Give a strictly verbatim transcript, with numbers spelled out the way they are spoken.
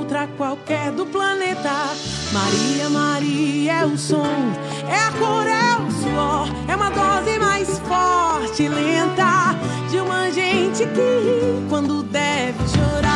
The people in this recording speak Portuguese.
outra qualquer do planeta. Maria, Maria é o som, é a cor, é o suor, é uma dose mais forte e lenta de uma gente que ri quando deve chorar.